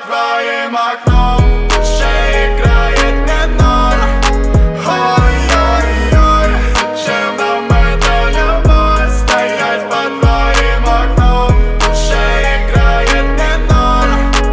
твоим окном. В душе играет минор. Ой-ой-ой, зачем нам эта любовь? Стоять под твоим окном. В душе играет минор.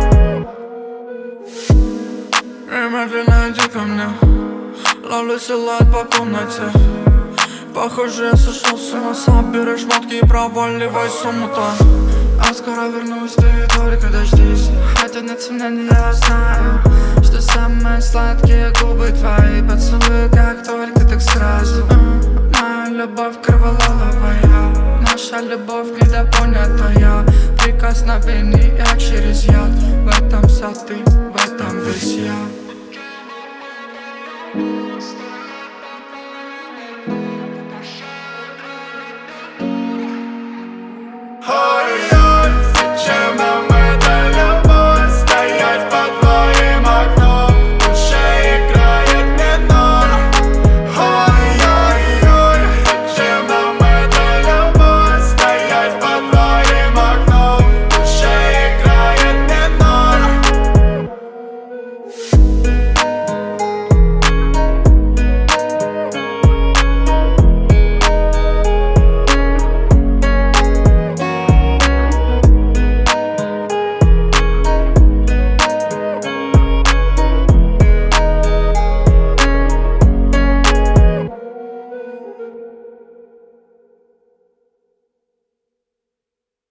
Медленно иди ко мне, ловлю силуэт по комнате. Похоже, я сошел с ума, собирай шмотки и проваливай с умута. А скоро вернусь, ты только дождись. Хотя нет сомнений, я знаю, что самые сладкие губы твои. Поцелуй, как только, так сразу. Моя любовь кровололовая, наша любовь недопонятая. Прикосновений